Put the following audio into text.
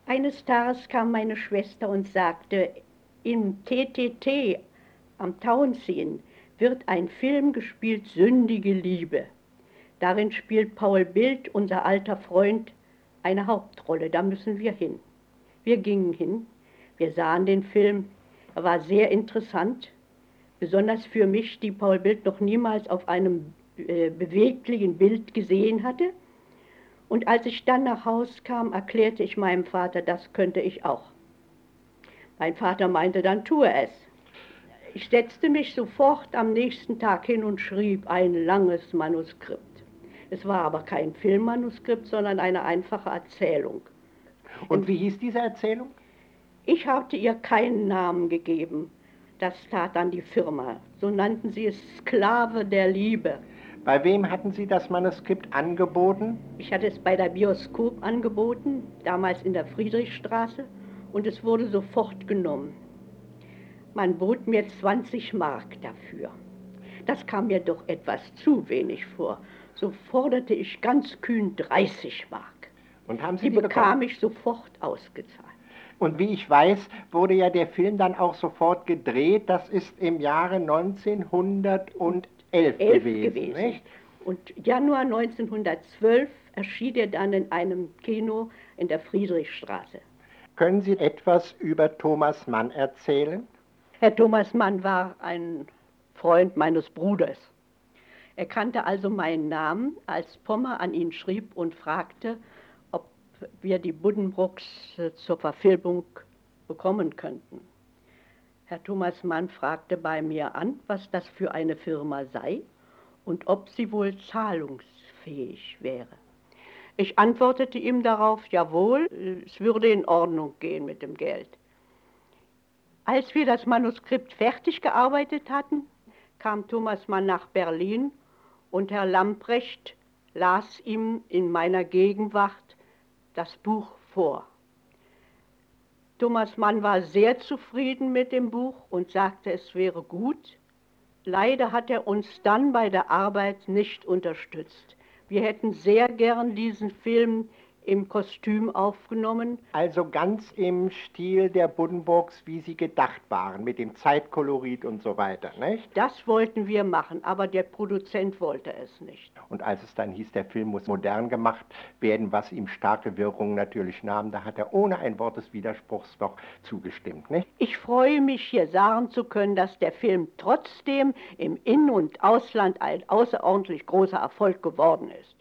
Eines Tages kam meine Schwester und sagte, im TTT am Tauentzien wird ein Film gespielt, Sündige Liebe. Darin spielt Paul Bildt, unser alter Freund, eine Hauptrolle. Da müssen wir hin. Wir gingen hin, wir sahen den Film. Er war sehr interessant, besonders für mich, die Paul Bildt noch niemals auf einem beweglichen Bild gesehen hatte. Und als ich dann nach Haus kam, erklärte ich meinem Vater, das könnte ich auch. Mein Vater meinte, dann tue es. Ich setzte mich sofort am nächsten Tag hin und schrieb ein langes Manuskript. Es war aber kein Filmmanuskript, sondern eine einfache Erzählung. Und wie hieß diese Erzählung? Ich hatte ihr keinen Namen gegeben. Das tat dann die Firma. So nannten sie es Sklave der Liebe. Bei wem hatten Sie das Manuskript angeboten? Ich hatte es bei der Bioskop angeboten, damals in der Friedrichstraße, und es wurde sofort genommen. Man bot mir 20 Mark dafür. Das kam mir doch etwas zu wenig vor. So forderte ich ganz kühn 30 Mark. Und haben Sie die bekam ich sofort ausgezahlt. Und wie ich weiß, wurde ja der Film dann auch sofort gedreht. Das ist im Jahre 1911 gewesen, nicht? Und Januar 1912 erschien er dann in einem Kino in der Friedrichstraße. Können Sie etwas über Thomas Mann erzählen? Herr Thomas Mann war ein Freund meines Bruders. Er kannte also meinen Namen, als Pommer an ihn schrieb und fragte, ob wir die Buddenbrooks zur Verfilmung bekommen könnten. Herr Thomas Mann fragte bei mir an, was das für eine Firma sei und ob sie wohl zahlungsfähig wäre. Ich antwortete ihm darauf, jawohl, es würde in Ordnung gehen mit dem Geld. Als wir das Manuskript fertig gearbeitet hatten, kam Thomas Mann nach Berlin und Herr Lamprecht las ihm in meiner Gegenwart das Buch vor. Thomas Mann war sehr zufrieden mit dem Buch und sagte, es wäre gut. Leider hat er uns dann bei der Arbeit nicht unterstützt. Wir hätten sehr gern diesen Film im Kostüm aufgenommen. Also ganz im Stil der Buddenbrooks, wie sie gedacht waren, mit dem Zeitkolorit und so weiter, nicht? Das wollten wir machen, aber der Produzent wollte es nicht. Und als es dann hieß, der Film muss modern gemacht werden, was ihm starke Wirkung natürlich nahm, da hat er ohne ein Wort des Widerspruchs noch zugestimmt, nicht? Ich freue mich, hier sagen zu können, dass der Film trotzdem im In- und Ausland ein außerordentlich großer Erfolg geworden ist.